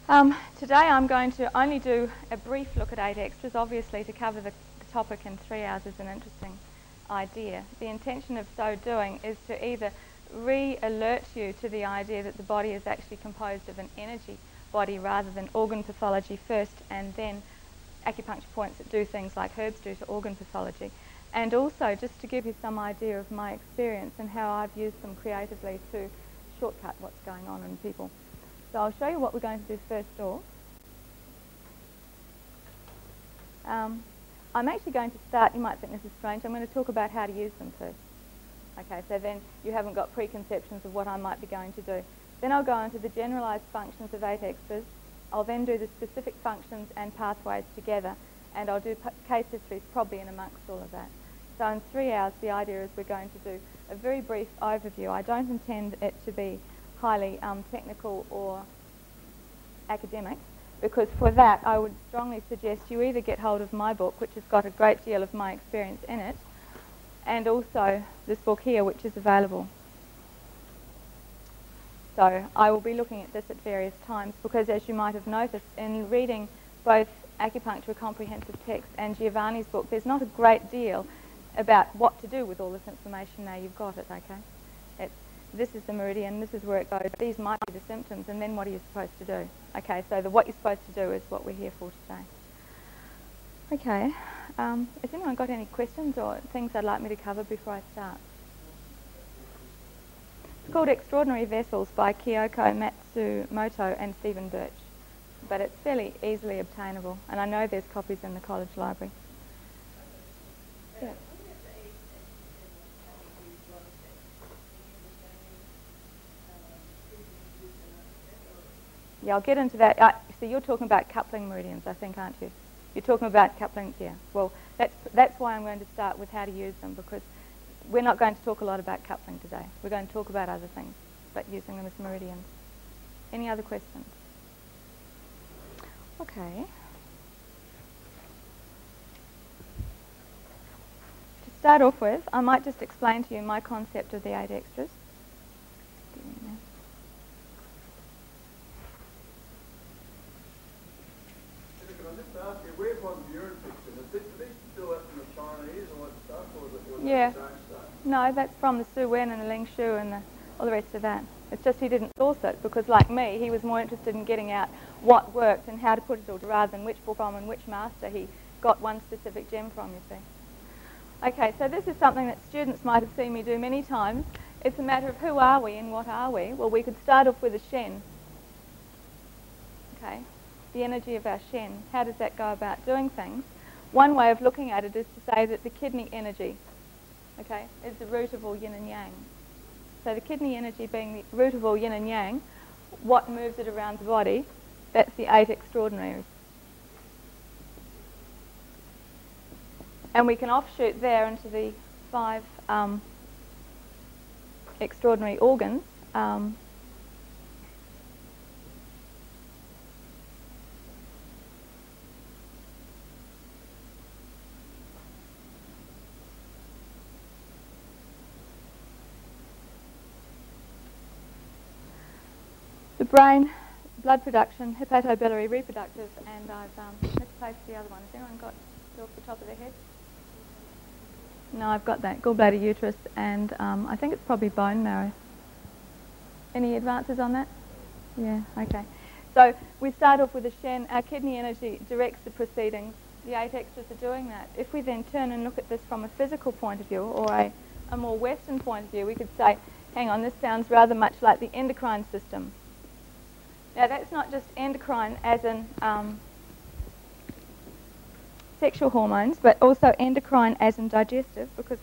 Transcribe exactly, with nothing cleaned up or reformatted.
Um, today I'm going to only do a brief look at eight extras. Obviously, to cover the, the topic in three hours is an interesting idea. The intention of so doing is to either re-alert you to the idea that the body is actually composed of an energy body rather than organ pathology first and then acupuncture points that do things like herbs do to organ pathology. And also just to give you some idea of my experience and how I've used them creatively to shortcut what's going on in people. So I'll show you what we're going to do first off. Um, I'm actually going to start, you might think this is strange, I'm going to talk about how to use them first. Okay, so then you haven't got preconceptions of what I might be going to do. Then I'll go into the generalised functions of eight extras. I'll then do the specific functions and pathways together, and I'll do case histories probably in amongst all of that. So in three hours, the idea is we're going to do a very brief overview. I don't intend it to be highly um, technical or academic, because for that I would strongly suggest you either get hold of my book, which has got a great deal of my experience in it, and also this book here, which is available. So I will be looking at this at various times because, as you might have noticed, in reading both Acupuncture Comprehensive Text and Giovanni's book, there's not a great deal about what to do with all this information now you've got it, okay? It's, this is the meridian, this is where it goes, these might be the symptoms, and then what are you supposed to do? Okay, so the what you're supposed to do is what we're here for today. Okay, um, has anyone got any questions or things they'd like me to cover before I start? It's called Extraordinary Vessels by Kyoko Matsumoto and Stephen Birch, but it's fairly easily obtainable, and I know there's copies in the college library. Yeah. Yeah, I'll get into that. Uh, so you're talking about coupling meridians, I think, aren't you? You're talking about coupling, yeah. Well, that's that's why I'm going to start with how to use them, because we're not going to talk a lot about coupling today. We're going to talk about other things, but using them as meridians. Any other questions? Okay. To start off with, I might just explain to you my concept of the eight extras. Yeah. No, that's from the Su Wen and the Ling Shu and the, all the rest of that. It's just he didn't source it because, like me, he was more interested in getting out what worked and how to put it all, rather than which book from and which master he got one specific gem from, you see. Okay, so this is something that students might have seen me do many times. It's a matter of who are we and what are we? Well, we could start off with a Shen. Okay, the energy of our Shen. How does that go about doing things? One way of looking at it is to say that the kidney energy, okay, is the root of all yin and yang. So the kidney energy being the root of all yin and yang, what moves it around the body? That's the eight extraordinaries. And we can offshoot there into the five um, extraordinary organs. Um, The brain, blood production, hepatobiliary, reproductive, and I've um, misplaced the other one. Has anyone got it off the top of their head? No, I've got that. Gallbladder, uterus, and um, I think it's probably bone marrow. Any advances on that? Yeah, okay. So we start off with a Shen. Our kidney energy directs the proceedings. The eight extras are doing that. If we then turn and look at this from a physical point of view, or a, a more Western point of view, we could say, hang on, this sounds rather much like the endocrine system. Now that's not just endocrine as in um, sexual hormones, but also endocrine as in digestive, because